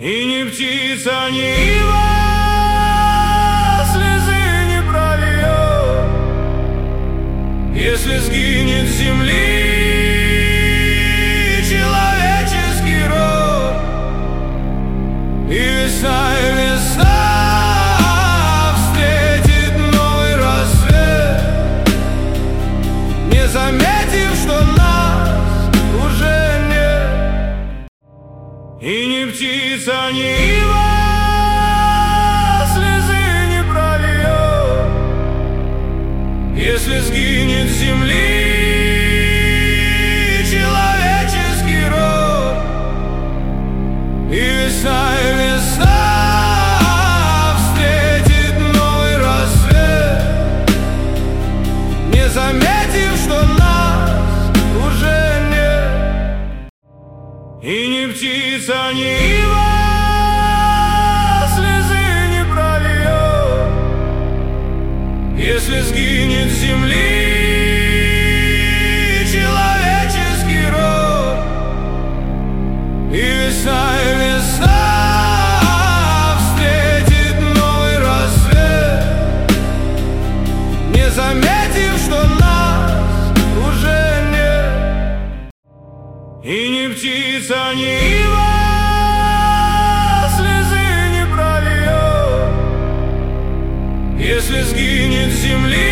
И ни птица, ни ива слезы не прольет, если сгинет с земли человеческий род. И весна встретит новый рассвет, не заметив, что нас уже нет. И ни птица, ни ива слезы не прольет, если сгинет с земли человеческий род. И весна встретит новый рассвет, не заметив, что нас уже нет. И ни птица, ни ива слезы не прольет, если сгинет с земли человеческий род. И весна встретит новый рассвет, не заметив, что нас уже нет. И ни птица, ни ива слезы не прольет, если сгинет с земли